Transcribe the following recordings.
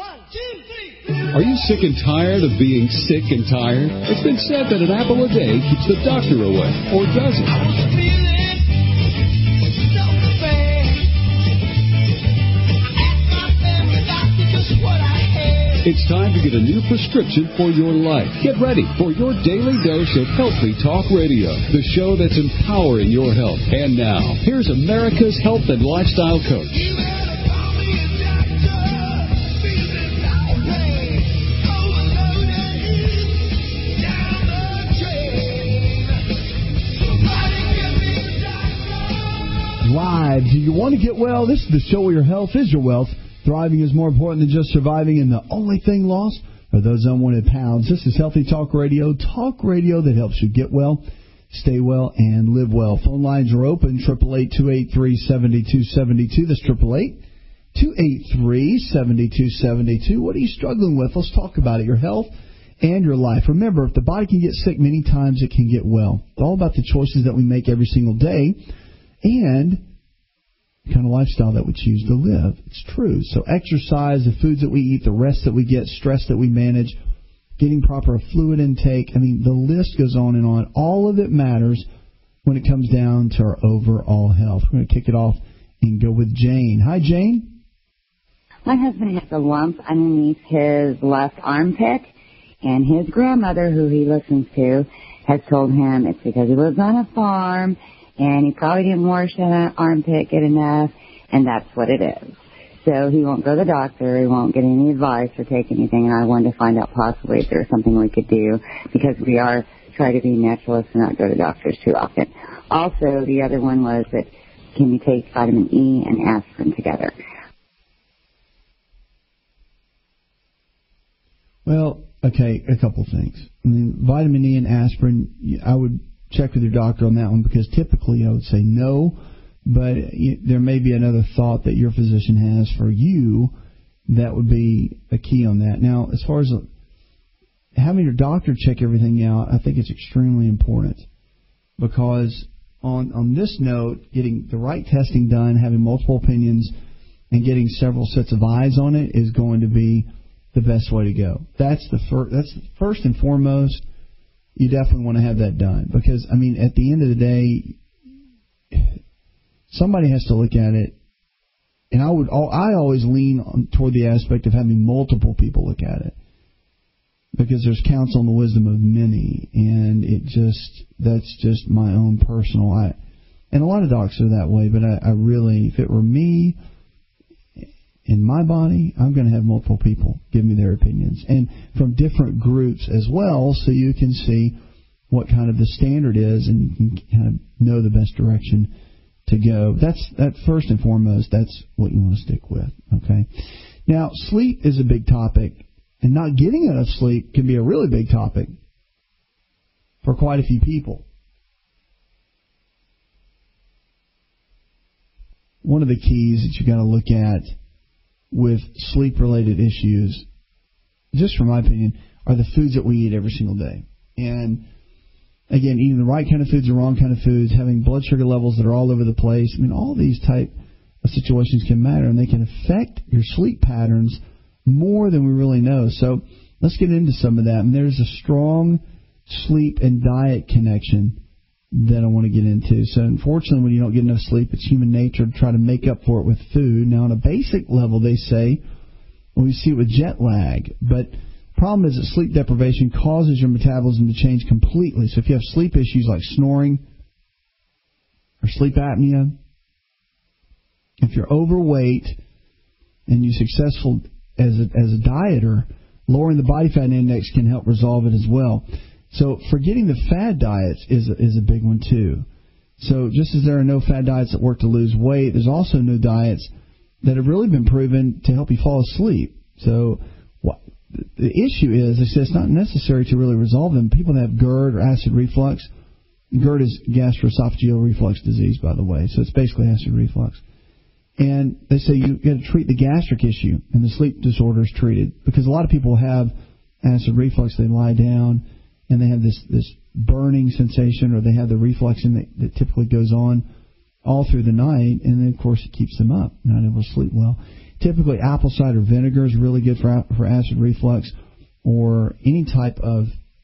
Are you sick and tired of being sick and tired? It's been said that an apple a day keeps the doctor away, or does it? It's time to get a new prescription for your life. Get ready for your daily dose of Healthy Talk Radio, the show that's empowering your health. And now, here's America's health and lifestyle coach. Live. Do you want to get well? This is the show where your health is your wealth. Thriving is more important than just surviving, and the only thing lost are those unwanted pounds. This is Healthy Talk Radio that helps you get well, stay well, and live well. Phone lines are open, 888-283-7272. That's 888-283-7272. What are you struggling with? Let's talk about it, your health and your life. Remember, if the body can get sick many times, it can get well. It's all about the choices that we make every single day and the kind of lifestyle that we choose to live. It's true. So exercise, the foods that we eat, the rest that we get, stress that we manage, getting proper fluid intake. I mean, the list goes on and on. All of it matters when it comes down to our overall health. We're going to kick it off and go with Jane. Hi, Jane. My husband has a lump underneath his left armpit, and his grandmother, who he listens to, has told him it's because he lives on a farm, and he probably didn't wash that armpit good enough, and that's what it is. So he won't go to the doctor, he won't get any advice or take anything, and I wanted to find out possibly if there's something we could do, because we are trying to be naturalists and not go to doctors too often. Also, the other one was that can you take vitamin E and aspirin together? Well, okay, a couple things. I mean, vitamin E and aspirin, I would check with your doctor on that one, because typically I would say no, but there may be another thought that your physician has for you that would be a key on that. Now, as far as having your doctor check everything out, I think it's extremely important, because on this note, getting the right testing done, having multiple opinions, and getting several sets of eyes on it is going to be the best way to go. That's first and foremost. You definitely want to have that done, because, I mean, at the end of the day, somebody has to look at it, and I always lean toward the aspect of having multiple people look at it, because there's counsel in the wisdom of many, and that's just my own personal. And a lot of docs are that way, but I really, if it were me, in my body, I'm going to have multiple people give me their opinions, and from different groups as well, so you can see what kind of the standard is, and you can kind of know the best direction to go. That's first and foremost. That's what you want to stick with. Okay. Now, sleep is a big topic, and not getting enough sleep can be a really big topic for quite a few people. One of the keys that you got to look at with sleep-related issues, just from my opinion, are the foods that we eat every single day. And, again, eating the right kind of foods, the wrong kind of foods, having blood sugar levels that are all over the place. I mean, all these type of situations can matter, and they can affect your sleep patterns more than we really know. So let's get into some of that. And there's a strong sleep and diet connection that I want to get into. So unfortunately, when you don't get enough sleep, it's human nature to try to make up for it with food. Now, on a basic level, they say, well, we see it with jet lag, but the problem is that sleep deprivation causes your metabolism to change completely. So if you have sleep issues like snoring or sleep apnea, if you're overweight and you're successful as a dieter, lowering the body fat index can help resolve it as well. So forgetting the fad diets is a big one too. So just as there are no fad diets that work to lose weight, there's also no diets that have really been proven to help you fall asleep. So the issue is, they say it's not necessary to really resolve them. People that have GERD or acid reflux, GERD is gastroesophageal reflux disease, by the way, so it's basically acid reflux. And they say you got to treat the gastric issue, and the sleep disorder is treated, because a lot of people have acid reflux. They lie down and they have this burning sensation, or they have the reflux that typically goes on all through the night, and then, of course, it keeps them up, not able to sleep well. Typically, apple cider vinegar is really good for acid reflux, or any type of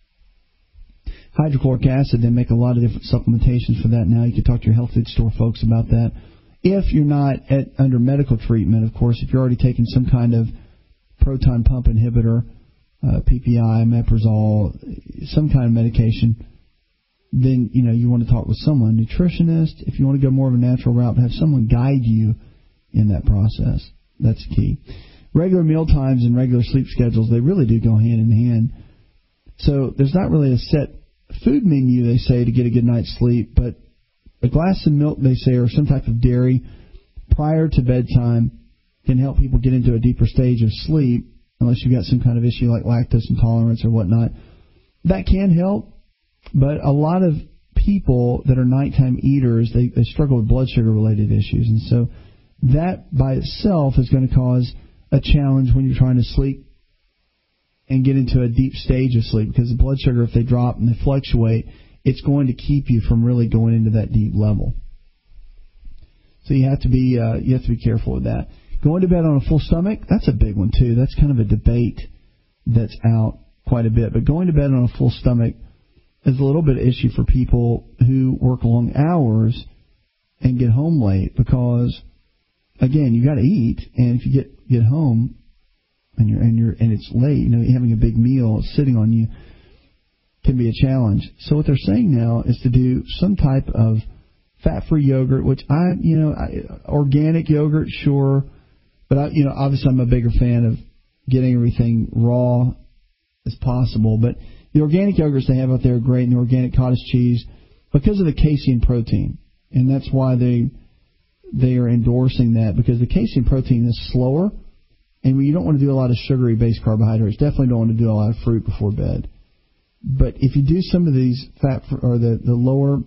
hydrochloric acid. They make a lot of different supplementations for that now. You can talk to your health food store folks about that. If you're not under medical treatment, of course, if you're already taking some kind of proton pump inhibitor, PPI, Meprazole, some kind of medication, then you want to talk with someone, nutritionist. If you want to go more of a natural route, have someone guide you in that process. That's key. Regular meal times and regular sleep schedules, they really do go hand in hand. So there's not really a set food menu, they say, to get a good night's sleep, but a glass of milk, they say, or some type of dairy prior to bedtime can help people get into a deeper stage of sleep, unless you've got some kind of issue like lactose intolerance or whatnot. That can help, but a lot of people that are nighttime eaters, they struggle with blood sugar-related issues, and so that by itself is going to cause a challenge when you're trying to sleep and get into a deep stage of sleep, because the blood sugar, if they drop and they fluctuate, it's going to keep you from really going into that deep level. So you have to be careful with that. Going to bed on a full stomach, that's a big one too. That's kind of a debate that's out quite a bit. But going to bed on a full stomach is a little bit of an issue for people who work long hours and get home late, because again, you got to eat, and if you get home and it's late, having a big meal sitting on you can be a challenge. So what they're saying now is to do some type of fat-free yogurt, which organic yogurt, sure, but obviously I'm a bigger fan of getting everything raw as possible. But the organic yogurts they have out there are great, and the organic cottage cheese, because of the casein protein, and that's why they are endorsing that, because the casein protein is slower, and you don't want to do a lot of sugary-based carbohydrates. Definitely don't want to do a lot of fruit before bed. But if you do some of these or the lower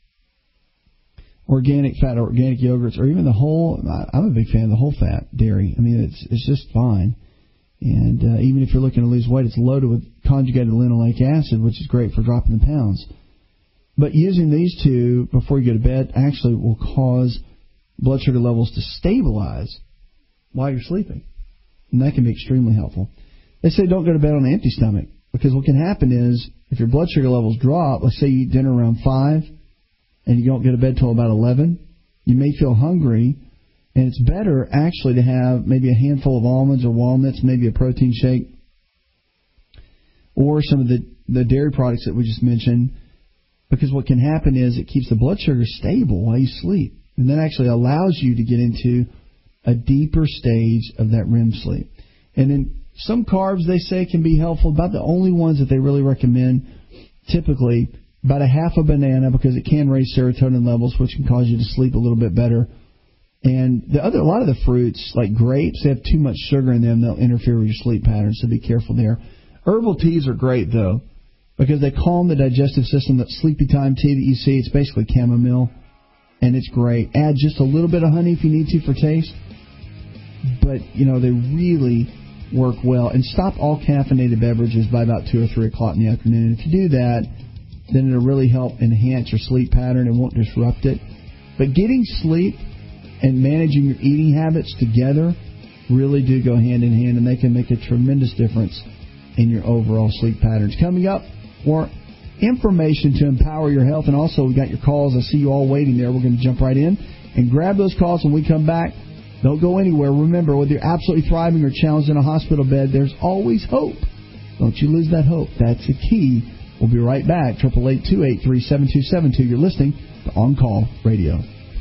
organic fat, organic yogurts, or even the whole, I'm a big fan of the whole fat dairy. I mean, it's just fine. And even if you're looking to lose weight, it's loaded with conjugated linoleic acid, which is great for dropping the pounds. But using these two before you go to bed actually will cause blood sugar levels to stabilize while you're sleeping. And that can be extremely helpful. They say don't go to bed on an empty stomach, because what can happen is if your blood sugar levels drop, let's say you eat dinner around 5 and you don't go to bed till about 11, you may feel hungry, and it's better actually to have maybe a handful of almonds or walnuts, maybe a protein shake, or some of the dairy products that we just mentioned, because what can happen is it keeps the blood sugar stable while you sleep, and that actually allows you to get into a deeper stage of that REM sleep. And then some carbs, they say, can be helpful. About the only ones that they really recommend, typically, about a half a banana, because it can raise serotonin levels, which can cause you to sleep a little bit better. And a lot of the fruits, like grapes, they have too much sugar in them. They'll interfere with your sleep patterns, so be careful there. Herbal teas are great, though, because they calm the digestive system. That sleepy time tea that you see, it's basically chamomile, and it's great. Add just a little bit of honey if you need to for taste. But, they really work well. And stop all caffeinated beverages by about 2 or 3 o'clock in the afternoon. If you do that, then it'll really help enhance your sleep pattern and won't disrupt it. But getting sleep and managing your eating habits together really do go hand in hand, and they can make a tremendous difference in your overall sleep patterns. Coming up, more information to empower your health, and also we've got your calls. I see you all waiting there. We're going to jump right in and grab those calls when we come back. Don't go anywhere. Remember, whether you're absolutely thriving or challenged in a hospital bed, there's always hope. Don't you lose that hope. That's the key. We'll be right back. 888-283-7272. You're listening to On Call Radio.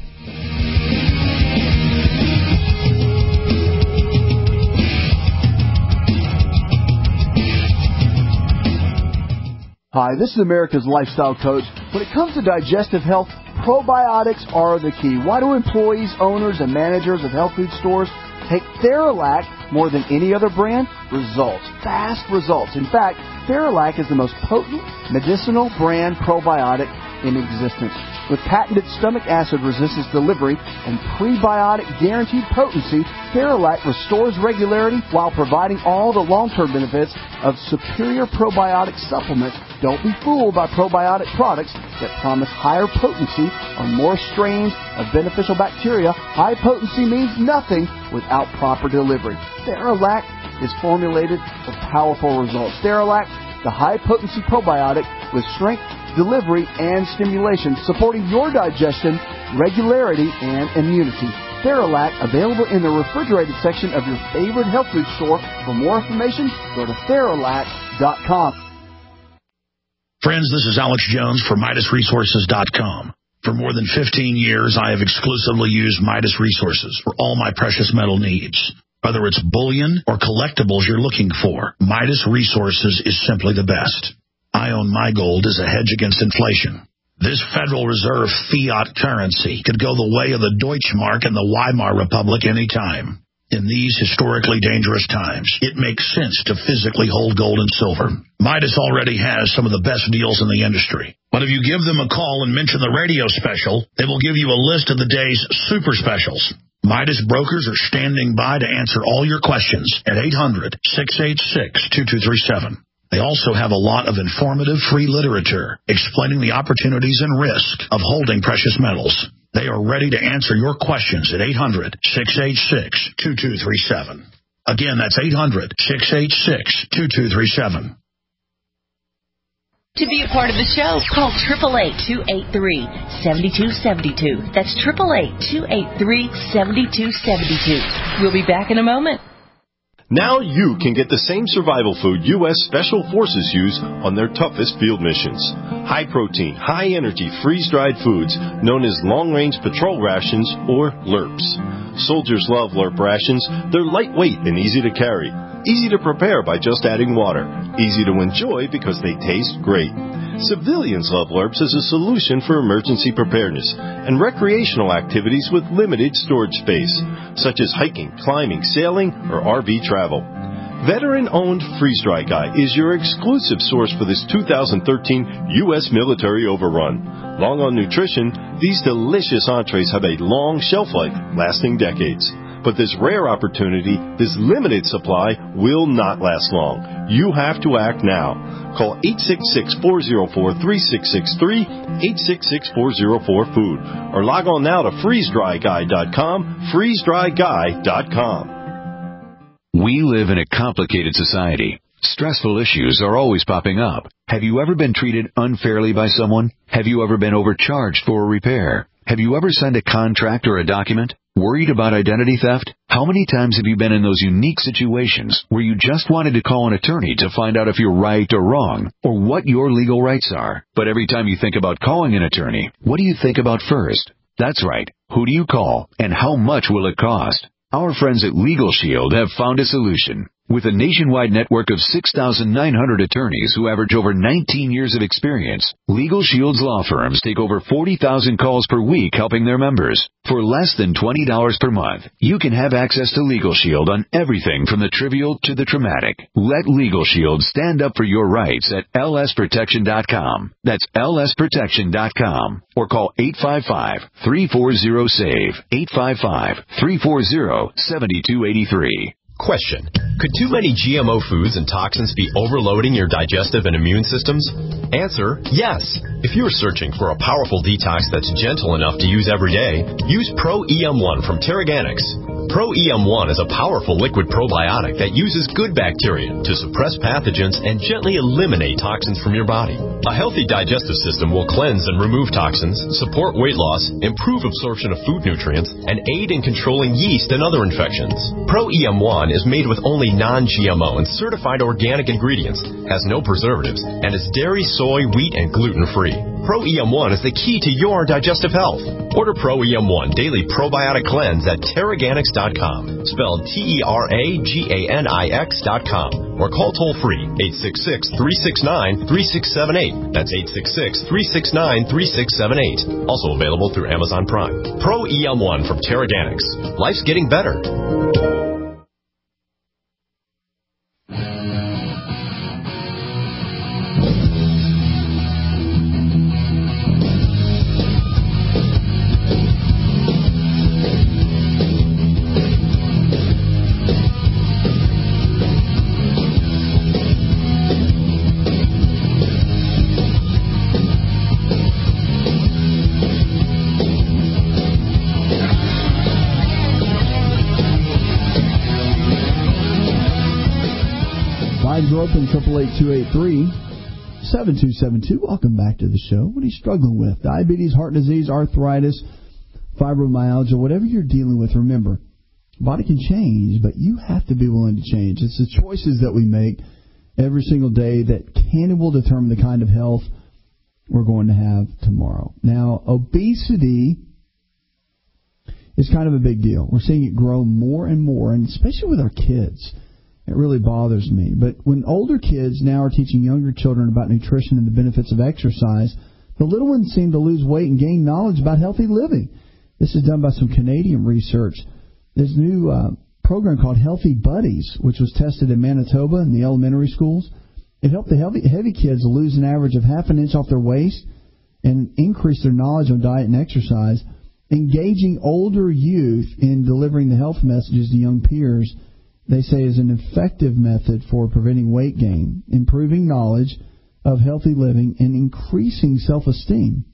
Hi, this is America's Lifestyle Coach. When it comes to digestive health, probiotics are the key. Why do employees, owners, and managers of health food stores take Theralac more than any other brand? Results. Fast results. In fact, Theralac is the most potent medicinal brand probiotic in existence. With patented stomach acid resistance delivery and prebiotic guaranteed potency, Theralac restores regularity while providing all the long-term benefits of superior probiotic supplements. Don't be fooled by probiotic products that promise higher potency or more strains of beneficial bacteria. High potency means nothing without proper delivery. Theralac is formulated for powerful results. Theralac, the high-potency probiotic with strength, delivery, and stimulation, supporting your digestion, regularity, and immunity. Theralac, available in the refrigerated section of your favorite health food store. For more information, go to Theralac.com. Friends, this is Alex Jones for MidasResources.com. For more than 15 years, I have exclusively used Midas Resources for all my precious metal needs. Whether it's bullion or collectibles you're looking for, Midas Resources is simply the best. I own my gold as a hedge against inflation. This Federal Reserve fiat currency could go the way of the Deutschmark and the Weimar Republic anytime. In these historically dangerous times, it makes sense to physically hold gold and silver. Midas already has some of the best deals in the industry. But if you give them a call and mention the radio special, they will give you a list of the day's super specials. Midas brokers are standing by to answer all your questions at 800-686-2237. They also have a lot of informative free literature explaining the opportunities and risk of holding precious metals. They are ready to answer your questions at 800-686-2237. Again, that's 800-686-2237. To be a part of the show, call 888-283-7272. That's 888-283-7272. We'll be back in a moment. Now you can get the same survival food U.S. Special Forces use on their toughest field missions. High-protein, high-energy, freeze-dried foods known as long-range patrol rations, or LRPs. Soldiers love LRP rations. They're lightweight and easy to carry. Easy to prepare by just adding water. Easy to enjoy because they taste great. Civilians love LRPs as a solution for emergency preparedness and recreational activities with limited storage space, such as hiking, climbing, sailing, or RV travel. Veteran-owned Freeze Dry Guy is your exclusive source for this 2013 U.S. military overrun. Long on nutrition, these delicious entrees have a long shelf life, lasting decades. But this rare opportunity, this limited supply, will not last long. You have to act now. Call 866-404-3663, 866-404-FOOD, or log on now to freezedryguy.com, freezedryguy.com. We live in a complicated society. Stressful issues are always popping up. Have you ever been treated unfairly by someone? Have you ever been overcharged for a repair? Have you ever signed a contract or a document? Worried about identity theft? How many times have you been in those unique situations where you just wanted to call an attorney to find out if you're right or wrong, or what your legal rights are? But every time you think about calling an attorney, what do you think about first? That's right. Who do you call, and how much will it cost? Our friends at Legal Shield have found a solution. With a nationwide network of 6,900 attorneys who average over 19 years of experience, Legal Shield's law firms take over 40,000 calls per week helping their members. For less than $20 per month, you can have access to Legal Shield on everything from the trivial to the traumatic. Let Legal Shield stand up for your rights at lsprotection.com. That's lsprotection.com. Or call 855-340-SAVE, 855-340-7283. Question. Could too many GMO foods and toxins be overloading your digestive and immune systems? Answer, yes. If you're searching for a powerful detox that's gentle enough to use every day, use Pro-EM1 from Teraganix. Pro-EM1 is a powerful liquid probiotic that uses good bacteria to suppress pathogens and gently eliminate toxins from your body. A healthy digestive system will cleanse and remove toxins, support weight loss, improve absorption of food nutrients, and aid in controlling yeast and other infections. Pro-EM1 is made with only non-GMO and certified organic ingredients, has no preservatives, and is dairy, soy, wheat, and gluten-free. Pro-EM1 is the key to your digestive health. Order Pro-EM1 Daily Probiotic Cleanse at Teraganix.com, spelled Teraganix.com, or call toll-free 866-369-3678. That's 866-369-3678. Also available through Amazon Prime. Pro-EM1 from Teraganix. Life's getting better. Lines are open, 888-283-7272. Welcome back to the show. What are you struggling with? Diabetes, heart disease, arthritis, fibromyalgia, whatever you're dealing with, remember, body can change, but you have to be willing to change. It's the choices that we make every single day that can and will determine the kind of health we're going to have tomorrow. Now, obesity is kind of a big deal. We're seeing it grow more and more, and especially with our kids. It really bothers me. But when older kids now are teaching younger children about nutrition and the benefits of exercise, the little ones seem to lose weight and gain knowledge about healthy living. This is done by some Canadian research. There's a new program called Healthy Buddies, which was tested in Manitoba in the elementary schools. It helped the heavy kids lose an average of half an inch off their waist and increase their knowledge on diet and exercise. Engaging older youth in delivering the health messages to young peers, they say, is an effective method for preventing weight gain, improving knowledge of healthy living, and increasing self-esteem.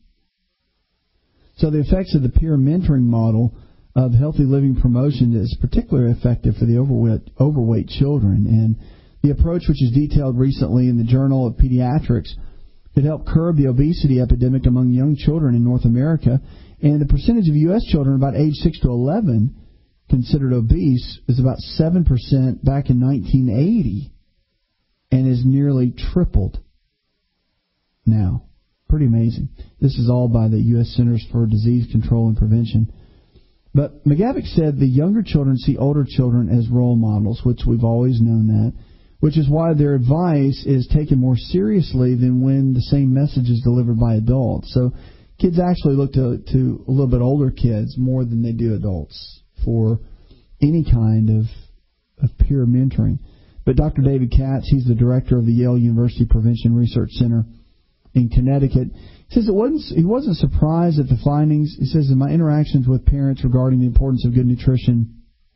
So the effects of the peer mentoring model of healthy living promotion is particularly effective for the overweight children. And the approach, which is detailed recently in the Journal of Pediatrics, could help curb the obesity epidemic among young children in North America. And the percentage of U.S. children about age 6 to 11 considered obese is about 7% back in 1980 and is nearly tripled now. Pretty amazing. This is all by the U.S. Centers for Disease Control and Prevention. But McGavick said the younger children see older children as role models, which we've always known that, which is why their advice is taken more seriously than when the same message is delivered by adults. So kids actually look to a little bit older kids more than they do adults for any kind of peer mentoring. But Dr. David Katz, he's the director of the Yale University Prevention Research Center in Connecticut, says he wasn't surprised at the findings. He says, in my interactions with parents regarding the importance of good nutrition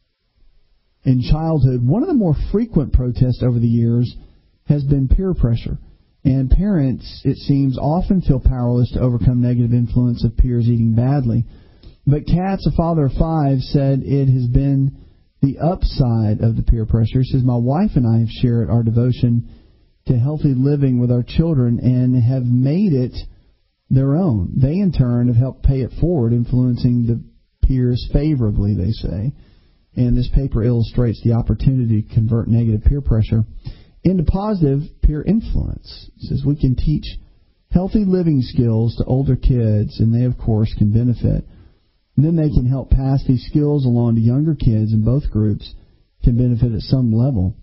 in childhood, one of the more frequent protests over the years has been peer pressure. And parents, it seems, often feel powerless to overcome negative influence of peers eating badly. But Katz, a father of 5, said it has been the upside of the peer pressure. He says, my wife and I have shared our devotion to healthy living with our children and have made it their own. They, in turn, have helped pay it forward, influencing the peers favorably, they say. And this paper illustrates the opportunity to convert negative peer pressure into positive peer influence. It says we can teach healthy living skills to older kids, and they, of course, can benefit. And then they can help pass these skills along to younger kids, and both groups can benefit at some level.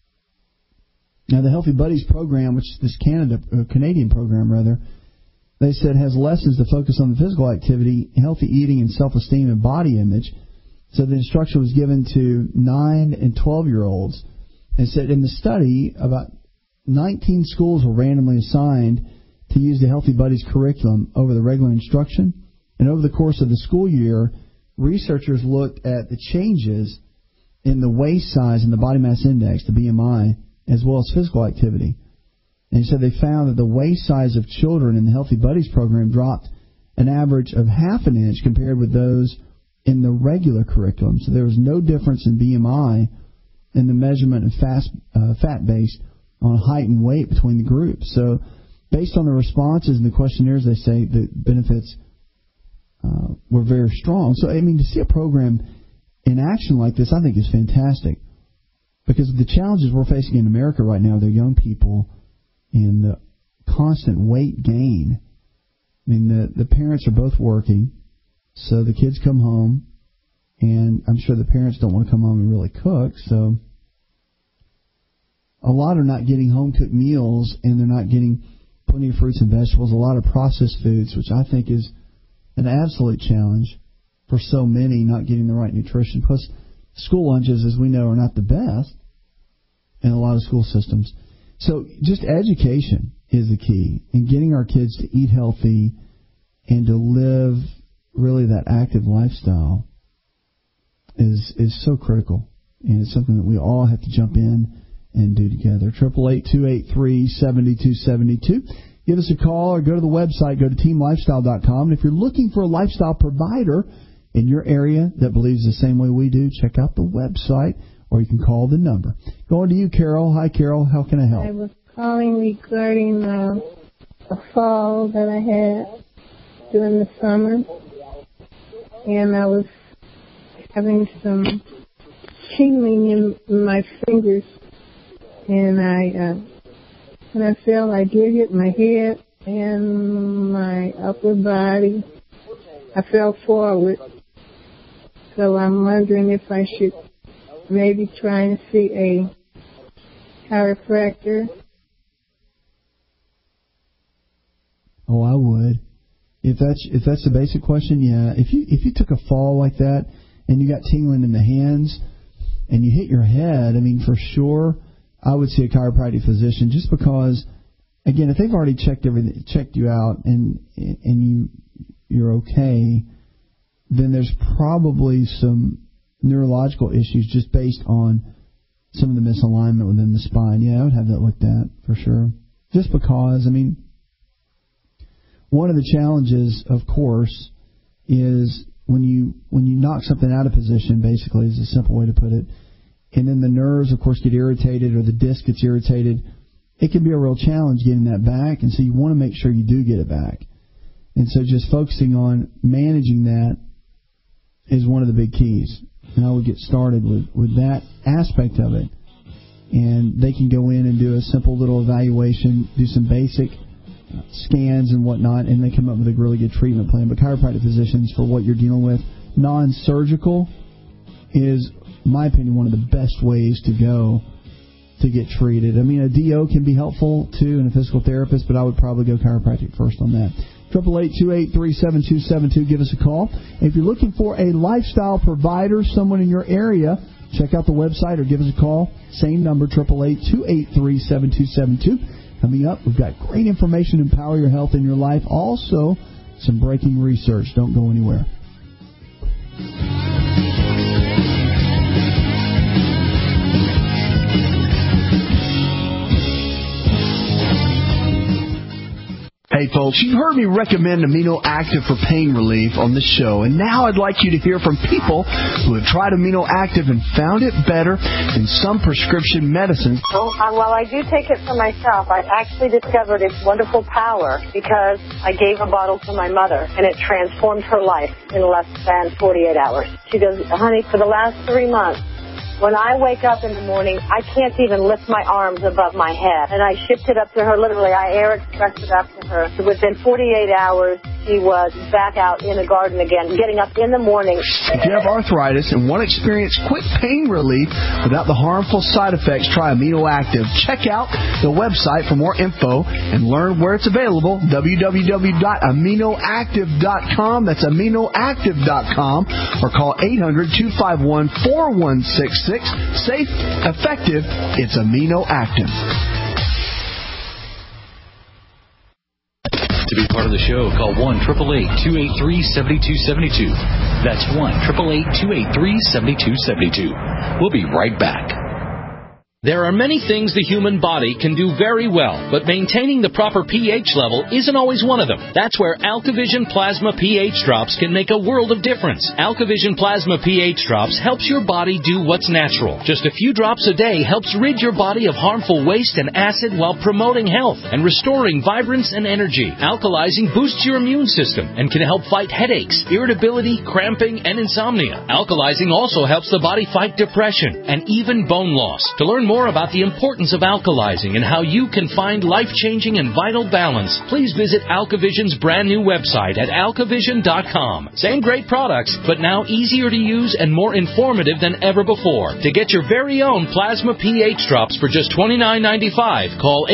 Now, the Healthy Buddies program, which is this Canadian program, they said has lessons to focus on the physical activity, healthy eating, and self-esteem and body image. So the instruction was given to 9 and 12-year-olds. And said in the study, about 19 schools were randomly assigned to use the Healthy Buddies curriculum over the regular instruction. And over the course of the school year, researchers looked at the changes in the waist size and the body mass index, the BMI, as well as physical activity. And he said they found that the waist size of children in the Healthy Buddies program dropped an average of half an inch compared with those in the regular curriculum. So there was no difference in BMI in the measurement of fat based on height and weight between the groups. So based on the responses in the questionnaires, they say the benefits were very strong. So, I mean, to see a program in action like this, I think is fantastic. Because the challenges we're facing in America right now, they're young people and the constant weight gain. I mean, the parents are both working, so the kids come home, and I'm sure the parents don't want to come home and really cook, so a lot are not getting home-cooked meals, and they're not getting plenty of fruits and vegetables, a lot of processed foods, which I think is an absolute challenge for so many, not getting the right nutrition. Plus, school lunches, as we know, are not the best in a lot of school systems. So just education is the key, and getting our kids to eat healthy and to live really that active lifestyle is so critical, and it's something that we all have to jump in and do together. 888-283-7272. Give us a call or go to the website, go to teamlifestyle.com. And if you're looking for a lifestyle provider in your area that believes the same way we do, check out the website. or you can call the number. Going to you, Carol. Hi, Carol. How can I help? I was calling regarding a fall that I had during the summer, and I was having some tingling in my fingers, and when I fell, I did hit my head and my upper body. I fell forward, so I'm wondering if I should maybe try and see a chiropractor. Oh, I would. If that's the basic question, yeah. If you took a fall like that and you got tingling in the hands and you hit your head, I mean, for sure, I would see a chiropractic physician, just because, again, if they've already checked you out and you're okay, then there's probably some neurological issues just based on some of the misalignment within the spine. Yeah, I would have that looked at for sure. Just because, I mean, one of the challenges, of course, is when you knock something out of position, basically, is a simple way to put it, and then the nerves, of course, get irritated, or the disc gets irritated, it can be a real challenge getting that back, and so you want to make sure you do get it back. And so just focusing on managing that is one of the big keys. And I would get started with that aspect of it. And they can go in and do a simple little evaluation, do some basic scans and whatnot, and they come up with a really good treatment plan. But chiropractic physicians, for what you're dealing with, non-surgical, is, in my opinion, one of the best ways to go to get treated. I mean, a DO can be helpful, too, and a physical therapist, but I would probably go chiropractic first on that. 888-283-7272. Give us a call. If you're looking for a lifestyle provider, someone in your area, check out the website or give us a call. Same number, 888-283-7272. Coming up, we've got great information to empower your health in your life. Also, some breaking research. Don't go anywhere. Hey folks, you've heard me recommend Amino Active for pain relief on this show, and now I'd like you to hear from people who have tried Amino Active and found it better than some prescription medicines. Well, I do take it for myself. I actually discovered its wonderful power because I gave a bottle to my mother, and it transformed her life in less than 48 hours. She goes, honey, for the last 3 months, when I wake up in the morning, I can't even lift my arms above my head. And I shipped it up to her, literally. I air expressed it up to her. So within 48 hours, she was back out in the garden again, getting up in the morning. If you have arthritis and want to experience quick pain relief without the harmful side effects, try Amino Active. Check out the website for more info and learn where it's available, www.aminoactive.com. That's aminoactive.com, or call 800-251-4166. Safe, effective, it's Amino Active. To be part of the show, call 1-888-283-7272. That's 1-888-283-7272. We'll be right back. There are many things the human body can do very well, but maintaining the proper pH level isn't always one of them. That's where AlkaVision Plasma pH Drops can make a world of difference. AlkaVision Plasma pH Drops helps your body do what's natural. Just a few drops a day helps rid your body of harmful waste and acid while promoting health and restoring vibrance and energy. Alkalizing boosts your immune system and can help fight headaches, irritability, cramping, and insomnia. Alkalizing also helps the body fight depression and even bone loss. To learn more about the importance of alkalizing and how you can find life-changing and vital balance, please visit AlkaVision's brand new website at alkavision.com. Same great products, but now easier to use and more informative than ever before. To get your very own Plasma pH Drops for just $29.95, call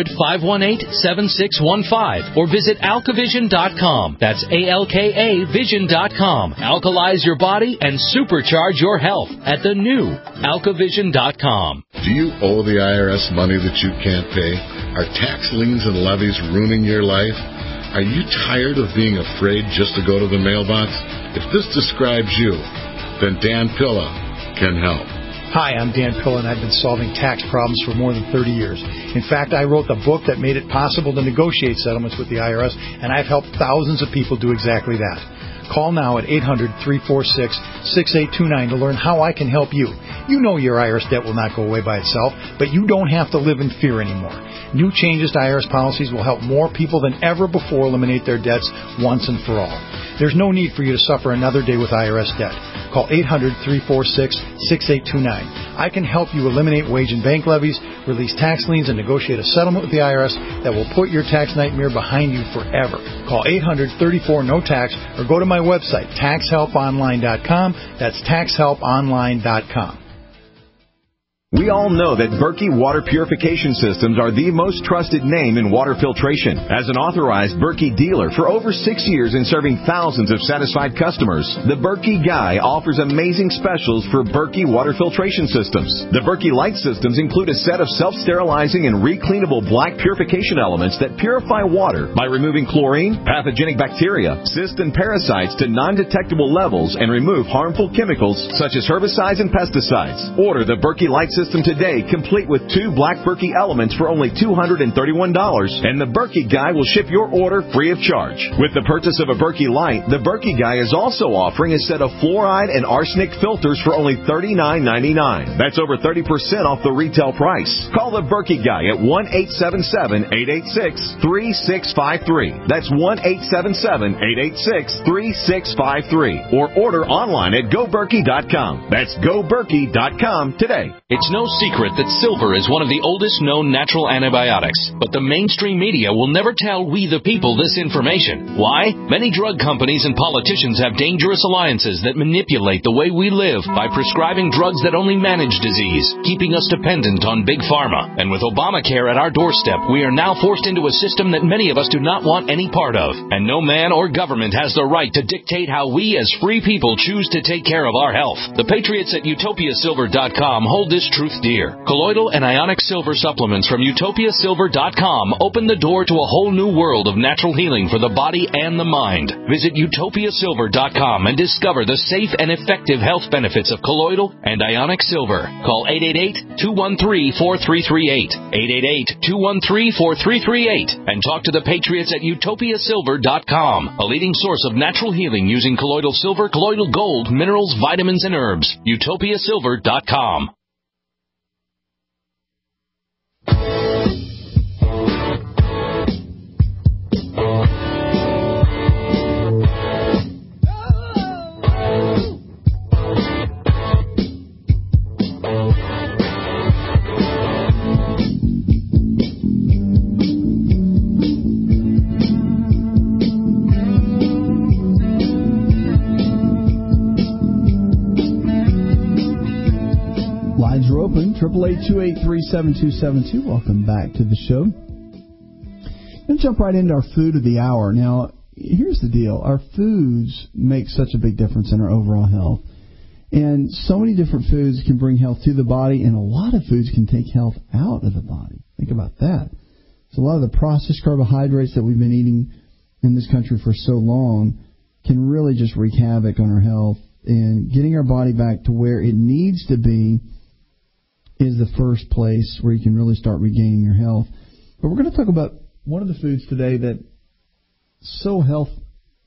800-518-7615 or visit alkavision.com. That's ALKA Vision.com. Alkalize your body and supercharge your health at the new alkavision.com. Do you owe the IRS money that you can't pay? Are tax liens and levies ruining your life? Are you tired of being afraid just to go to the mailbox? If this describes you, then Dan Pilla can help. Hi, I'm Dan Pilla, and I've been solving tax problems for more than 30 years. In fact, I wrote the book that made it possible to negotiate settlements with the IRS, and I've helped thousands of people do exactly that. Call now at 800-346-6829 to learn how I can help you. You know your IRS debt will not go away by itself, but you don't have to live in fear anymore. New changes to IRS policies will help more people than ever before eliminate their debts once and for all. There's no need for you to suffer another day with IRS debt. Call 800-346-6829. I can help you eliminate wage and bank levies, release tax liens, and negotiate a settlement with the IRS that will put your tax nightmare behind you forever. Call 800-34-NO-TAX or go to my website, taxhelponline.com. That's taxhelponline.com. We all know that Berkey Water Purification Systems are the most trusted name in water filtration. As an authorized Berkey dealer for over 6 years and serving thousands of satisfied customers, the Berkey Guy offers amazing specials for Berkey Water Filtration Systems. The Berkey Light Systems include a set of self-sterilizing and recleanable black purification elements that purify water by removing chlorine, pathogenic bacteria, cysts, and parasites to non-detectable levels and remove harmful chemicals such as herbicides and pesticides. Order the Berkey Light System today, complete with 2 black Berkey elements for only $231, and the Berkey Guy will ship your order free of charge. With the purchase of a Berkey Light, the Berkey Guy is also offering a set of fluoride and arsenic filters for only $39.99. That's over 30% off the retail price. Call the Berkey Guy at 1-877-886-3653. That's 1-877-886-3653. Or order online at GoBerkey.com. That's GoBerkey.com today. It's no secret that silver is one of the oldest known natural antibiotics, but the mainstream media will never tell we the people this information. Why? Many drug companies and politicians have dangerous alliances that manipulate the way we live by prescribing drugs that only manage disease, keeping us dependent on Big Pharma. And with Obamacare at our doorstep, we are now forced into a system that many of us do not want any part of. And no man or government has the right to dictate how we as free people choose to take care of our health. The patriots at UtopiaSilver.com hold this truth dear. Colloidal and ionic silver supplements from UtopiaSilver.com open the door to a whole new world of natural healing for the body and the mind. Visit UtopiaSilver.com and discover the safe and effective health benefits of colloidal and ionic silver. Call 888-213-4338, 888-213-4338, and talk to the patriots at UtopiaSilver.com, a leading source of natural healing using colloidal silver, colloidal gold, minerals, vitamins, and herbs. UtopiaSilver.com. Lines are open, 888-283-7272. Welcome back to the show. Let's jump right into our food of the hour. Now, here's the deal. Our foods make such a big difference in our overall health. And so many different foods can bring health to the body, and a lot of foods can take health out of the body. Think about that. So a lot of the processed carbohydrates that we've been eating in this country for so long can really just wreak havoc on our health. And getting our body back to where it needs to be is the first place where you can really start regaining your health. But we're going to talk about one of the foods today that so helpful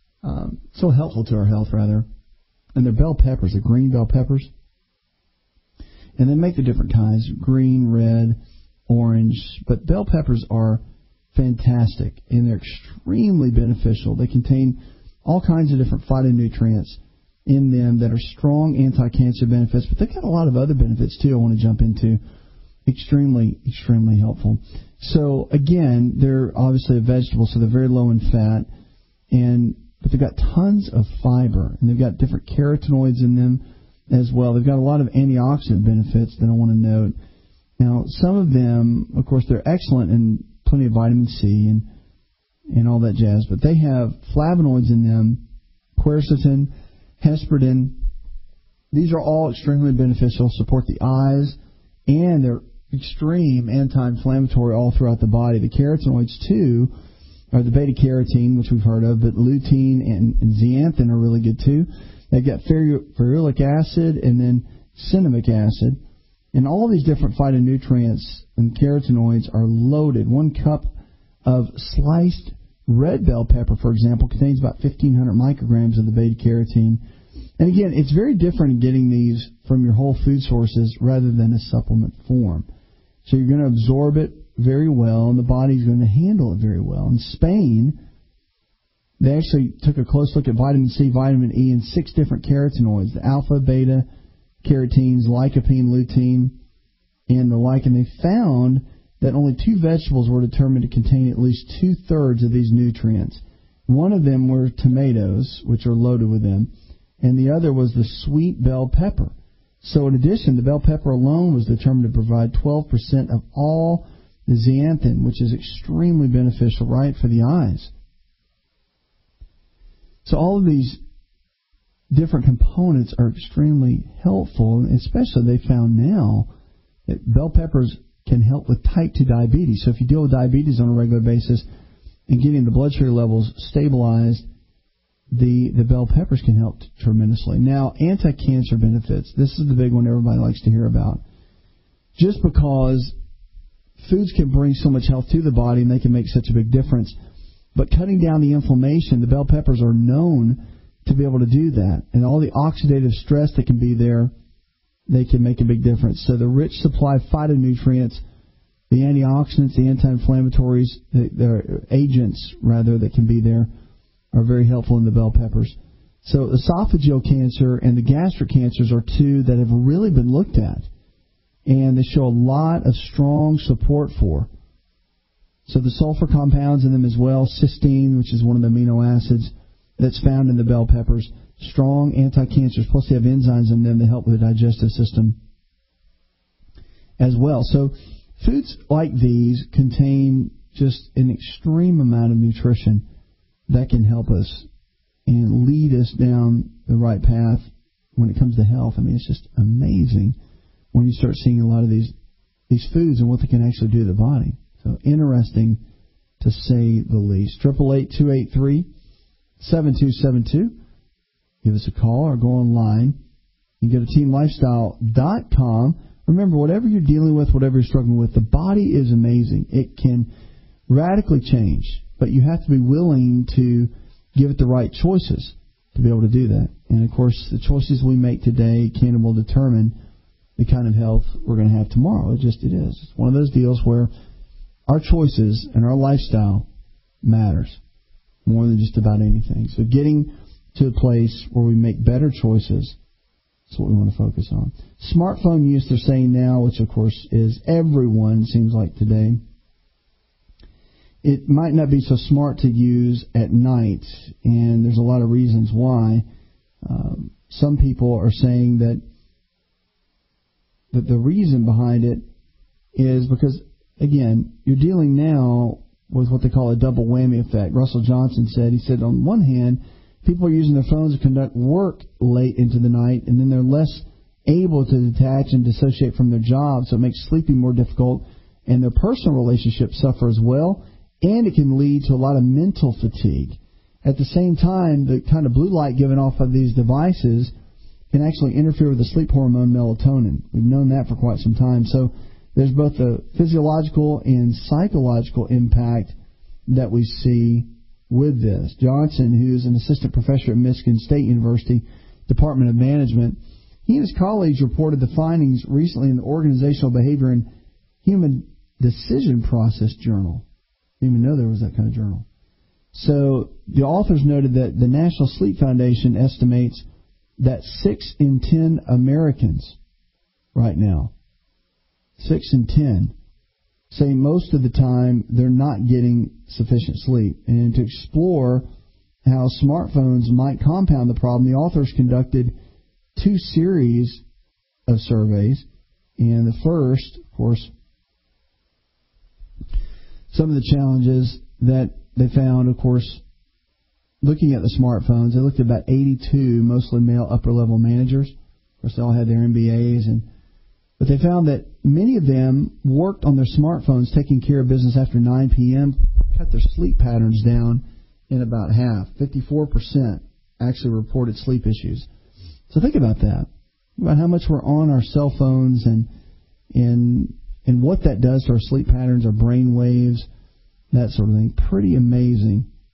to our health, rather, and they're bell peppers, the green bell peppers. And they make the different kinds, green, red, orange. But bell peppers are fantastic, and they're extremely beneficial. They contain all kinds of different phytonutrients in them that are strong anti-cancer benefits, but they've got a lot of other benefits too I want to jump into. Extremely, extremely helpful. So again, they're obviously a vegetable, so they're very low in fat, but they've got tons of fiber, and they've got different carotenoids in them as well. They've got a lot of antioxidant benefits that I want to note. Now, some of them, of course, they're excellent in plenty of vitamin C and all that jazz, but they have flavonoids in them, quercetin, hesperidin. These are all extremely beneficial, support the eyes, and they're extreme anti-inflammatory all throughout the body. The carotenoids, too, are the beta-carotene, which we've heard of, but lutein and zeaxanthin are really good, too. They've got ferulic acid and then cinnamic acid. And all these different phytonutrients and carotenoids are loaded. 1 cup of sliced red bell pepper, for example, contains about 1,500 micrograms of the beta-carotene. And again, it's very different in getting these from your whole food sources rather than a supplement form. So you're going to absorb it very well, and the body's going to handle it very well. In Spain, they actually took a close look at vitamin C, vitamin E, and 6 different carotenoids, the alpha, beta, carotenes, lycopene, lutein, and the like, and they found that only 2 vegetables were determined to contain at least 2/3 of these nutrients. One of them were tomatoes, which are loaded with them, and the other was the sweet bell pepper. So in addition, the bell pepper alone was determined to provide 12% of all the zeaxanthin, which is extremely beneficial, right, for the eyes. So all of these different components are extremely helpful, and especially they found now that bell peppers can help with type 2 diabetes. So if you deal with diabetes on a regular basis and getting the blood sugar levels stabilized, the bell peppers can help tremendously. Now, anti-cancer benefits. This is the big one everybody likes to hear about. Just because foods can bring so much health to the body and they can make such a big difference, but cutting down the inflammation, the bell peppers are known to be able to do that. And all the oxidative stress that can be there, they can make a big difference. So the rich supply of phytonutrients, the antioxidants, the anti-inflammatories, the agents, rather, that can be there are very helpful in the bell peppers. So esophageal cancer and the gastric cancers are 2 that have really been looked at, and they show a lot of strong support for. So the sulfur compounds in them as well, cysteine, which is one of the amino acids that's found in the bell peppers, strong anti-cancers, plus they have enzymes in them that help with the digestive system as well. So foods like these contain just an extreme amount of nutrition that can help us and lead us down the right path when it comes to health. I mean, it's just amazing when you start seeing a lot of these foods and what they can actually do to the body. So interesting, to say the least. 888-283-7272. Give us a call or go online. You can go to teamlifestyle.com. Remember, whatever you're dealing with, whatever you're struggling with, the body is amazing. It can radically change, but you have to be willing to give it the right choices to be able to do that. And, of course, the choices we make today can and will determine the kind of health we're going to have tomorrow. It is. It's one of those deals where our choices and our lifestyle matters more than just about anything. So getting to a place where we make better choices is what we want to focus on. Smartphone use, they're saying now, which of course is everyone, seems like today. It might not be so smart to use at night, and there's a lot of reasons why. Some people are saying that the reason behind it is because, again, you're dealing now with what they call a double whammy effect. Russell Johnson said, on one hand, people are using their phones to conduct work late into the night, and then they're less able to detach and dissociate from their jobs, so it makes sleeping more difficult, and their personal relationships suffer as well, and it can lead to a lot of mental fatigue. At the same time, the kind of blue light given off of these devices can actually interfere with the sleep hormone melatonin. We've known that for quite some time. So there's both a physiological and psychological impact that we see with this. Johnson, who's an assistant professor at Michigan State University, Department of Management, he and his colleagues reported the findings recently in the Organizational Behavior and Human Decision Process Journal. Didn't even know there was that kind of journal. So the authors noted that the National Sleep Foundation estimates that 6 in 10 Americans right now, 6 in 10, say most of the time they're not getting sufficient sleep. And to explore how smartphones might compound the problem, the authors conducted 2 series of surveys. And the first, of course, some of the challenges that they found, of course, looking at the smartphones, they looked at about 82 mostly male upper-level managers. Of course, they all had their MBAs, but they found that many of them worked on their smartphones taking care of business after 9 p.m., cut their sleep patterns down in about half. 54% actually reported sleep issues. So think about that, about how much we're on our cell phones and what that does to our sleep patterns, our brain waves, that sort of thing. Pretty amazing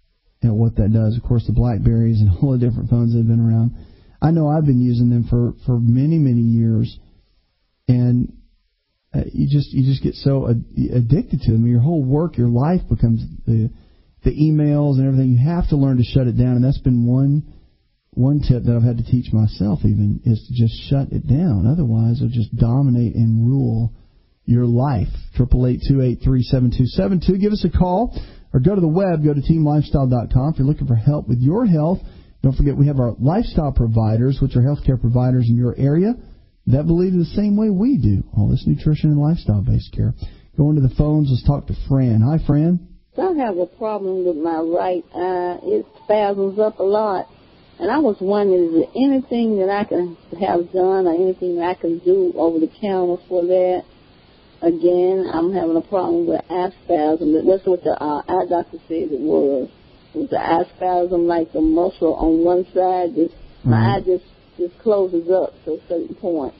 at what that does. Of course, the BlackBerries and all the different phones that have been around. I know I've been using them for many, many years, and you just get so addicted to them. Your whole work, your life becomes the emails and everything. You have to learn to shut it down, and that's been one tip that I've had to teach myself even, is to just shut it down. Otherwise, it'll just dominate and rule your life. 888-283-7272. Give us a call or go to the web. Go to teamlifestyle.com if you're looking for help with your health. Don't forget we have our lifestyle providers, which are healthcare providers in your area that believe the same way we do. All this nutrition and lifestyle-based care. Going to the phones, let's talk to Fran. Hi, Fran. I have a problem with my right eye. It spasms up a lot. And I was wondering, is there anything that I can have done or anything that I can do over the counter for that? Again, I'm having a problem with eye spasm. That's what the eye doctor said it was. It was the eye spasm, like the muscle on one side. My eye just closes up to a certain point.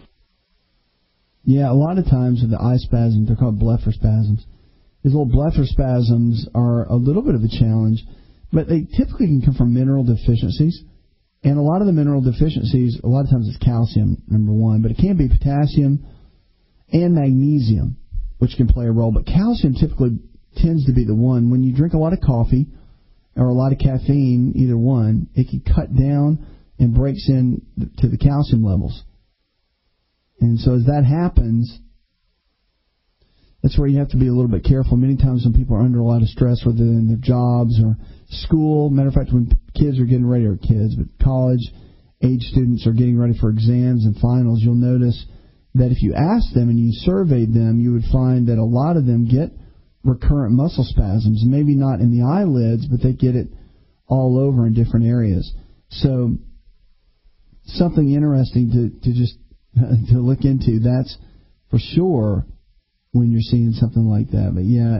Yeah, a lot of times with the eye spasms, they're called blepharospasms. These little blepharospasms are a little bit of a challenge, but they typically can come from mineral deficiencies. And a lot of the mineral deficiencies, a lot of times it's calcium, number one, but it can be potassium and magnesium, which can play a role. But calcium typically tends to be the one. When you drink a lot of coffee or a lot of caffeine, either one, it can cut down and breaks in to the calcium levels. And so as that happens, that's where you have to be a little bit careful. Many times when people are under a lot of stress, whether in their jobs or school, matter of fact, when kids are getting ready, or kids, but college-age students are getting ready for exams and finals, you'll notice that if you ask them and you surveyed them, you would find that a lot of them get recurrent muscle spasms, maybe not in the eyelids, but they get it all over in different areas. So something interesting to just to look into, that's for sure, when you're seeing something like that. But yeah,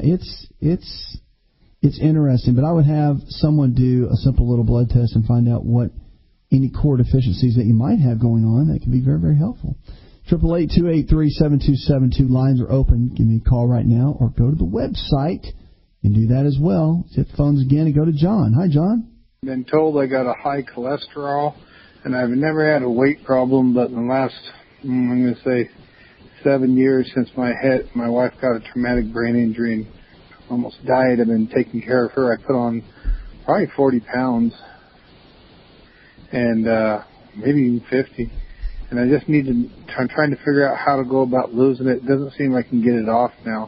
it's interesting. But I would have someone do a simple little blood test and find out what any core deficiencies that you might have going on. That can be very, very helpful. 888-283-7272. Lines are open. Give me a call right now or go to the website and do that as well. Let's hit the phones again and go to John. Hi, John. I've been told I got a high cholesterol, and I've never had a weight problem, but in the last, I'm going to say, 7 years since my wife got a traumatic brain injury and almost died, I've been taking care of her. I put on probably 40 pounds and maybe even 50. And I just need to, I'm trying to figure out how to go about losing it. It doesn't seem like I can get it off now.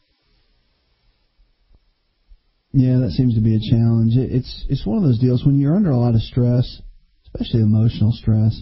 Yeah, that seems to be a challenge. It's one of those deals when you're under a lot of stress, especially emotional stress.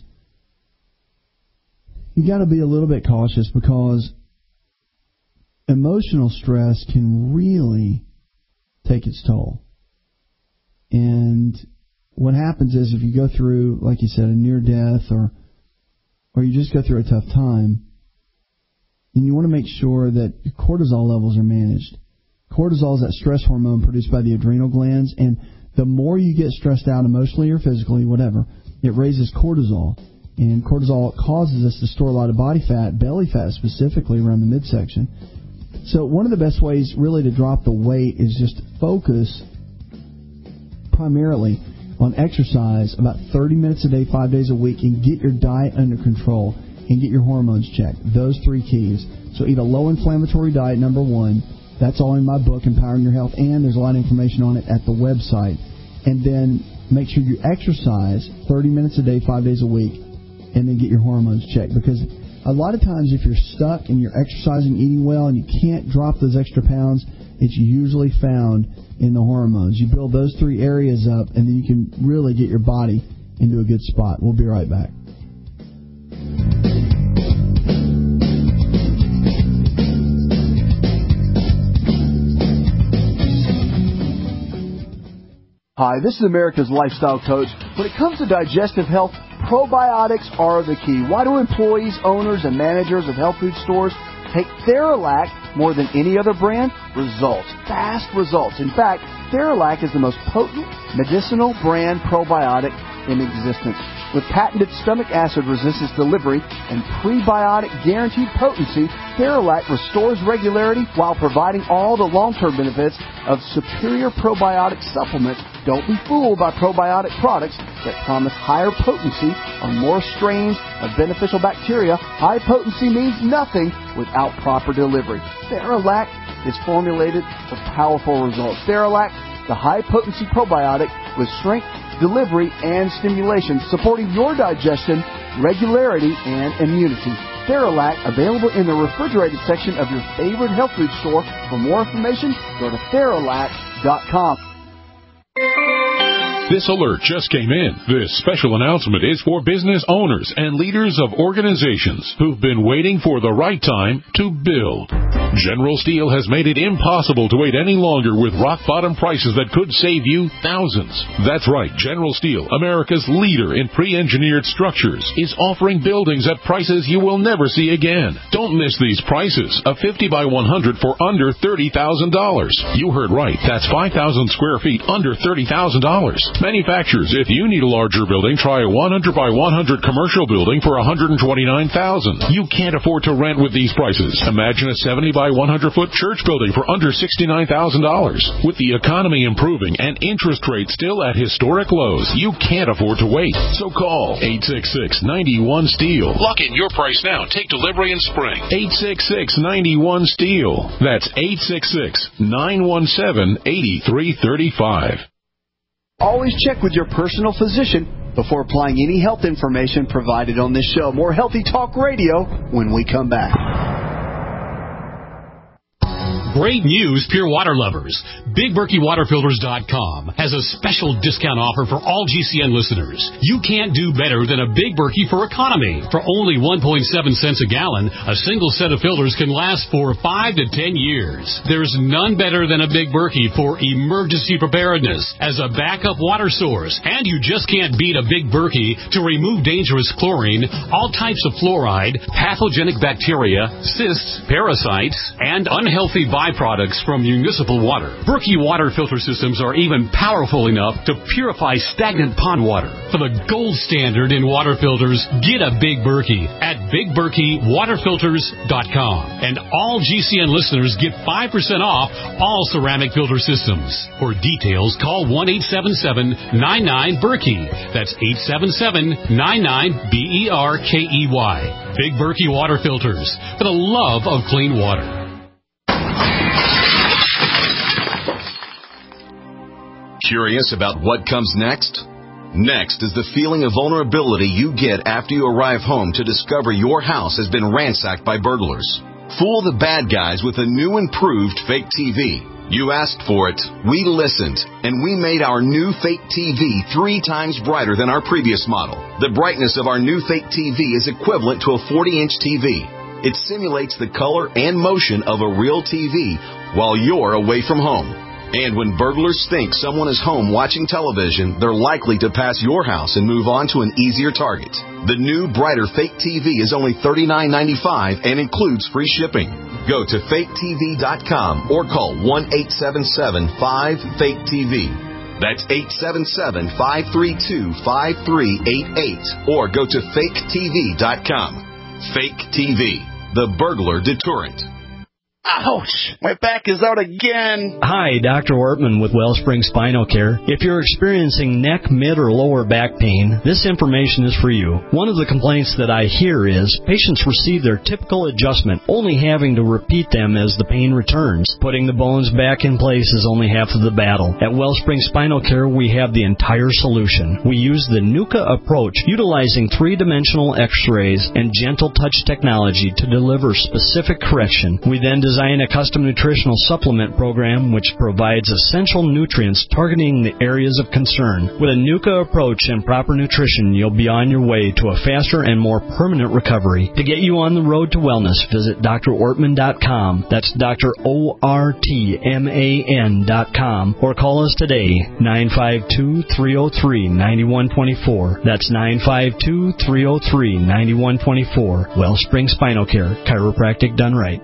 You got to be a little bit cautious because emotional stress can really take its toll. And what happens is if you go through, like you said, a near death or you just go through a tough time, then you want to make sure that your cortisol levels are managed. Cortisol is that stress hormone produced by the adrenal glands, and the more you get stressed out emotionally or physically, whatever, it raises cortisol. And cortisol causes us to store a lot of body fat, belly fat specifically, around the midsection. So one of the best ways really to drop the weight is just to focus primarily on exercise about 30 minutes a day, 5 days a week, and get your diet under control and get your hormones checked. Those three keys. So eat a low-inflammatory diet, number one. That's all in my book, Empowering Your Health, and there's a lot of information on it at the website. And then make sure you exercise 30 minutes a day, 5 days a week, and then get your hormones checked. Because a lot of times if you're stuck and you're exercising, eating well, and you can't drop those extra pounds, it's usually found in the hormones. You build those three areas up, and then you can really get your body into a good spot. We'll be right back. Hi, this is America's Lifestyle Coach. When it comes to digestive health, probiotics are the key. Why do employees, owners, and managers of health food stores take Theralac more than any other brand? Results. Fast results. In fact, Theralac is the most potent medicinal brand probiotic in existence. With patented stomach acid resistance delivery and prebiotic guaranteed potency, Theralac restores regularity while providing all the long-term benefits of superior probiotic supplements. Don't be fooled by probiotic products that promise higher potency on more strains of beneficial bacteria. High potency means nothing without proper delivery. Theralac is formulated for powerful results. Theralac, the high-potency probiotic with strength, delivery, and stimulation, supporting your digestion, regularity, and immunity. Theralac, available in the refrigerated section of your favorite health food store. For more information, go to Theralac.com. This alert just came in. This special announcement is for business owners and leaders of organizations who've been waiting for the right time to build. General Steel has made it impossible to wait any longer with rock-bottom prices that could save you thousands. That's right, General Steel, America's leader in pre-engineered structures, is offering buildings at prices you will never see again. Don't miss these prices. A 50 by 100 for under $30,000. You heard right. That's 5,000 square feet under $30,000. Manufacturers, if you need a larger building, try a 100 by 100 commercial building for $129,000. You can't afford to rent with these prices. Imagine a 70 by 100 foot church building for under $69,000. With the economy improving and interest rates still at historic lows, you can't afford to wait. So call 866-91-STEEL. Lock in your price now. Take delivery in spring. 866-91-STEEL. That's 866-917-8335. Always check with your personal physician before applying any health information provided on this show. More Healthy Talk Radio when we come back. Great news, pure water lovers. BigBerkeyWaterFilters.com has a special discount offer for all GCN listeners. You can't do better than a Big Berkey for economy. For only 1.7 cents a gallon, a single set of filters can last for 5 to 10 years. There's none better than a Big Berkey for emergency preparedness as a backup water source. And you just can't beat a Big Berkey to remove dangerous chlorine, all types of fluoride, pathogenic bacteria, cysts, parasites, and unhealthy byproducts from municipal water. Berkey water filter systems are even powerful enough to purify stagnant pond water. For the gold standard in water filters, get a Big Berkey at BigBerkeyWaterFilters.com. And all GCN listeners get 5% off all ceramic filter systems. For details, call 1-877-99-BERKEY. That's 877-99-BERKEY. Big Berkey Water Filters, for the love of clean water. Curious about what comes next? Next is the feeling of vulnerability you get after you arrive home to discover your house has been ransacked by burglars. Fool the bad guys with a new improved fake TV. You asked for it, we listened, and we made our new fake TV 3 times brighter than our previous model. The brightness of our new fake TV is equivalent to a 40-inch TV. It simulates the color and motion of a real TV while you're away from home. And when burglars think someone is home watching television, they're likely to pass your house and move on to an easier target. The new, brighter fake TV is only $39.95 and includes free shipping. Go to faketv.com or call 1-877-5-FAKE-TV. That's 877-532-5388 or go to faketv.com. Fake TV, the burglar deterrent. Ouch! My back is out again. Hi, Dr. Ortman with Wellspring Spinal Care. If you're experiencing neck, mid, or lower back pain, this information is for you. One of the complaints that I hear is patients receive their typical adjustment, only having to repeat them as the pain returns. Putting the bones back in place is only half of the battle. At Wellspring Spinal Care, we have the entire solution. We use the NUCA approach, utilizing 3-dimensional x-rays and gentle touch technology to deliver specific correction. We then design a custom nutritional supplement program which provides essential nutrients targeting the areas of concern. With a NUCA approach and proper nutrition, you'll be on your way to a faster and more permanent recovery. To get you on the road to wellness, visit drortman.com. That's drortman.com. Or call us today, 952-303-9124. That's 952-303-9124. Wellspring Spinal Care, chiropractic done right.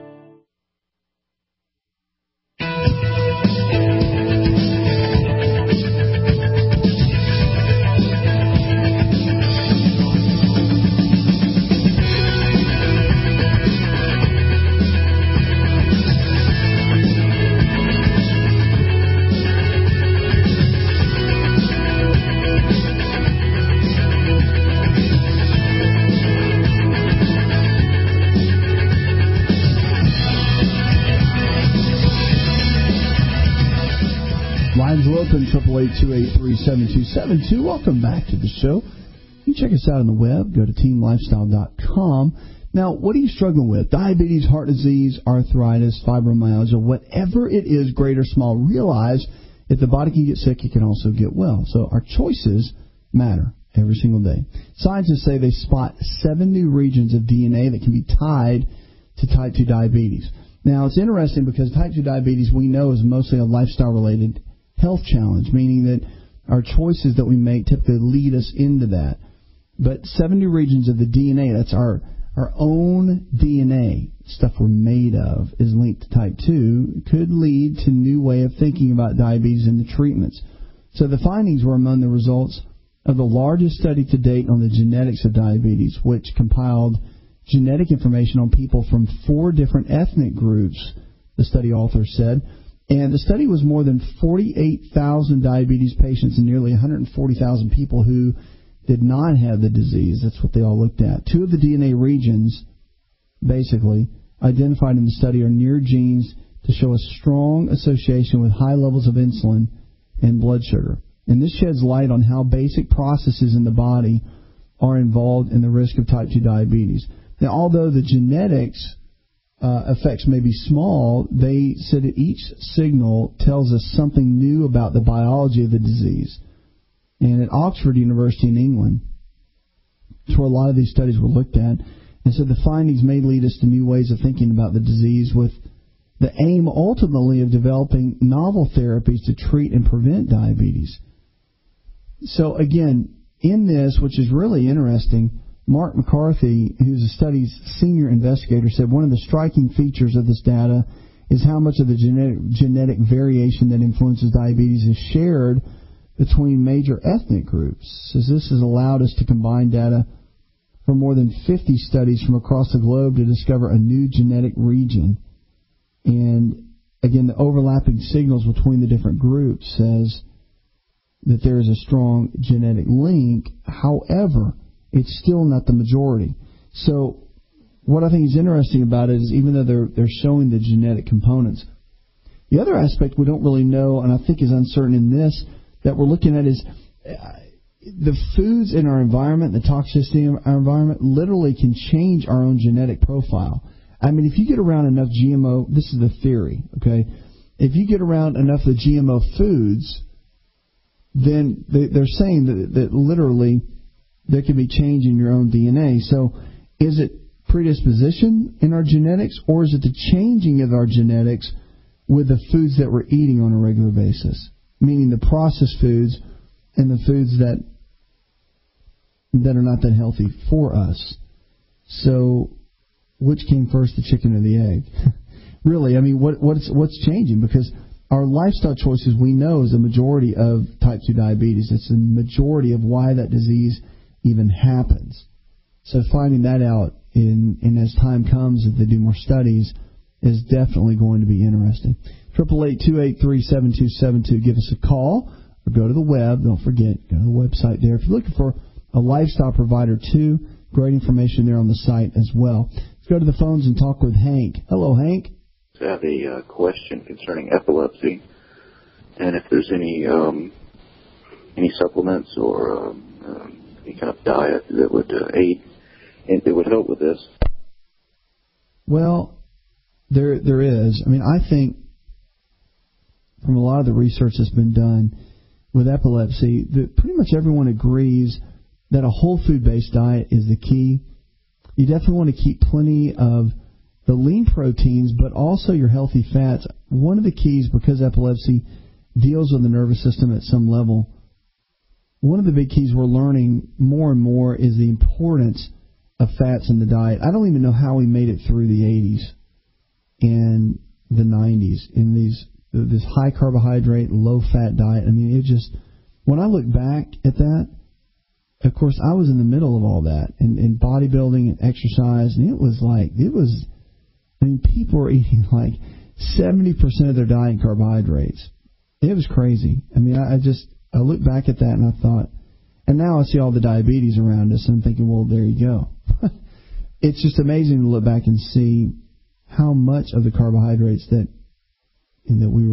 Lines are open, 888-283-7272. Welcome back to the show. You can check us out on the web. Go to teamlifestyle.com. Now, what are you struggling with? Diabetes, heart disease, arthritis, fibromyalgia, whatever it is, great or small, realize if the body can get sick, it can also get well. So our choices matter every single day. Scientists say they spot 7 new regions of DNA that can be tied to type 2 diabetes. Now, it's interesting because type 2 diabetes we know is mostly a lifestyle-related health challenge, meaning that our choices that we make typically lead us into that. But 7 new regions of the DNA, that's our own DNA, stuff we're made of, is linked to type 2, could lead to new way of thinking about diabetes and the treatments. So the findings were among the results of the largest study to date on the genetics of diabetes, which compiled genetic information on people from 4 different ethnic groups, the study author said. And the study was more than 48,000 diabetes patients and nearly 140,000 people who did not have the disease. That's what they all looked at. 2 of the DNA regions, basically, identified in the study are near genes to show a strong association with high levels of insulin and blood sugar. And this sheds light on how basic processes in the body are involved in the risk of type 2 diabetes. Now, although the genetics effects may be small, they said that each signal tells us something new about the biology of the disease. And at Oxford University in England, that's where a lot of these studies were looked at, and so the findings may lead us to new ways of thinking about the disease with the aim ultimately of developing novel therapies to treat and prevent diabetes. So again, in this, which is really interesting, Mark McCarthy, who's the study's senior investigator, said one of the striking features of this data is how much of the genetic variation that influences diabetes is shared between major ethnic groups. Says this has allowed us to combine data from more than 50 studies from across the globe to discover a new genetic region. And again, the overlapping signals between the different groups says that there is a strong genetic link. However, it's still not the majority. So what I think is interesting about it is even though they're showing the genetic components, the other aspect we don't really know, and I think is uncertain in this, that we're looking at is the foods in our environment, the toxicity in our environment, literally can change our own genetic profile. I mean, if you get around enough GMO, this is the theory, okay? If you get around enough of the GMO foods, then they're saying that literally there can be change in your own DNA. So is it predisposition in our genetics, or is it the changing of our genetics with the foods that we're eating on a regular basis? Meaning the processed foods and the foods that are not that healthy for us. So which came first, the chicken or the egg? Really, I mean, what's changing? Because our lifestyle choices, we know, is the majority of type 2 diabetes. It's the majority of why that disease even happens. So finding that out, and as time comes, if they do more studies, is definitely going to be interesting. 888-283-7272. Give us a call or go to the web. Don't forget, go to the website there. If you're looking for a lifestyle provider too, great information there on the site as well. Let's go to the phones and talk with Hank. Hello, Hank. I have a question concerning epilepsy, and if there's any supplements or any kind of diet that would aid and that would help with this. Well, there is. I mean, I think from a lot of the research that's been done with epilepsy, that pretty much everyone agrees that a whole food-based diet is the key. You definitely want to keep plenty of the lean proteins, but also your healthy fats. One of the keys, because epilepsy deals with the nervous system at some level, one of the big keys we're learning more and more is the importance of fats in the diet. I don't even know how we made it through the 80s and the 90s in this high carbohydrate, low fat diet. I mean, it just, when I look back at that, of course, I was in the middle of all that, and bodybuilding and exercise, and it was, I mean, people were eating like 70% of their diet in carbohydrates. It was crazy. I mean, I look back at that and I thought, and now I see all the diabetes around us, and I'm thinking, well, there you go. It's just amazing to look back and see how much of the carbohydrates that we were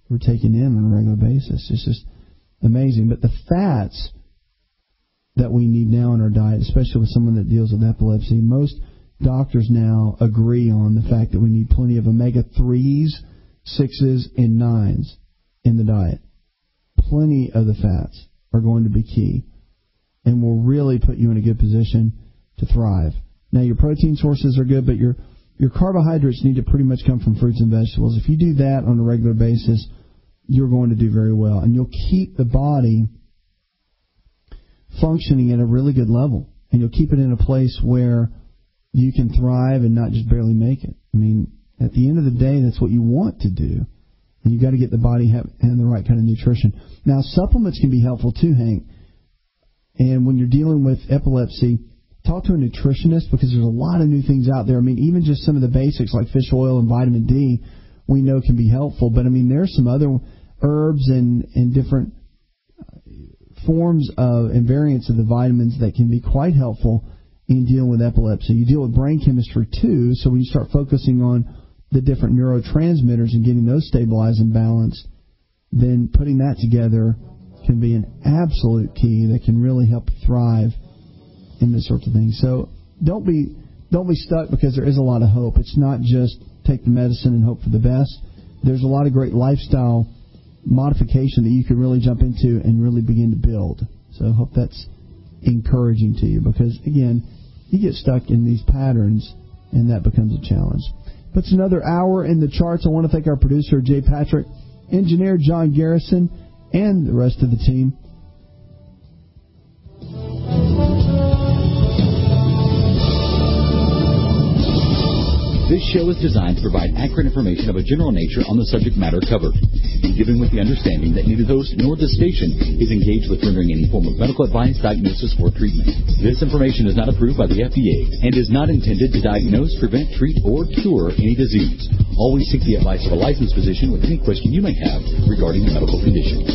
we're taking in on a regular basis. It's just amazing. But the fats that we need now in our diet, especially with someone that deals with epilepsy, most doctors now agree on the fact that we need plenty of omega-3s, 6s, and 9s in the diet. Plenty of the fats are going to be key and will really put you in a good position to thrive. Now, your protein sources are good, but your carbohydrates need to pretty much come from fruits and vegetables. If you do that on a regular basis, you're going to do very well. And you'll keep the body functioning at a really good level. And you'll keep it in a place where you can thrive and not just barely make it. I mean, at the end of the day, that's what you want to do. And you've got to get the body and the right kind of nutrition. Now, supplements can be helpful too, Hank. And when you're dealing with epilepsy, talk to a nutritionist, because there's a lot of new things out there. I mean, even just some of the basics like fish oil and vitamin D we know can be helpful. But, I mean, there's some other herbs and different forms of and variants of the vitamins that can be quite helpful in dealing with epilepsy. You deal with brain chemistry, too, so when you start focusing on the different neurotransmitters and getting those stabilized and balanced, then putting that together can be an absolute key that can really help you thrive in this sorts of things. So don't be stuck, because there is a lot of hope. It's not just take the medicine and hope for the best. There's a lot of great lifestyle modification that you can really jump into and really begin to build. So I hope that's encouraging to you, because, again, you get stuck in these patterns and that becomes a challenge. But it's another hour in the charts. I want to thank our producer, Jay Patrick, engineer John Garrison, and the rest of the team. This show is designed to provide accurate information of a general nature on the subject matter covered, and given with the understanding that neither the host nor the station is engaged with rendering any form of medical advice, diagnosis, or treatment. This information is not approved by the FDA and is not intended to diagnose, prevent, treat, or cure any disease. Always seek the advice of a licensed physician with any question you may have regarding a medical condition.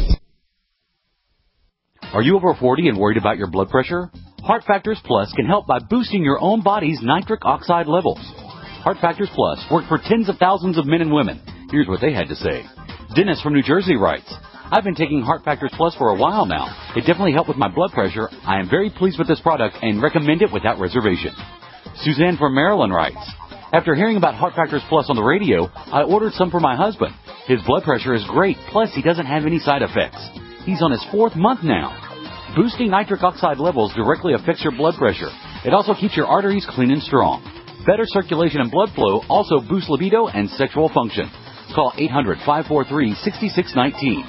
Are you over 40 and worried about your blood pressure? Heart Factors Plus can help by boosting your own body's nitric oxide levels. Heart Factors Plus worked for tens of thousands of men and women. Here's what they had to say. Dennis from New Jersey writes, I've been taking Heart Factors Plus for a while now. It definitely helped with my blood pressure. I am very pleased with this product and recommend it without reservation. Suzanne from Maryland writes, after hearing about Heart Factors Plus on the radio, I ordered some for my husband. His blood pressure is great, plus he doesn't have any side effects. He's on his 4th month now. Boosting nitric oxide levels directly affects your blood pressure. It also keeps your arteries clean and strong. Better circulation and blood flow also boosts libido and sexual function. Call 800-543-6619.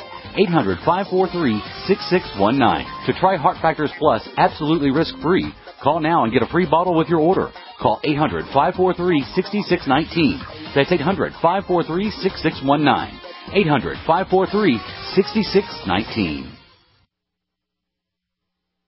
800-543-6619. To try Heart Factors Plus absolutely risk-free, call now and get a free bottle with your order. Call 800-543-6619. That's 800-543-6619. 800-543-6619.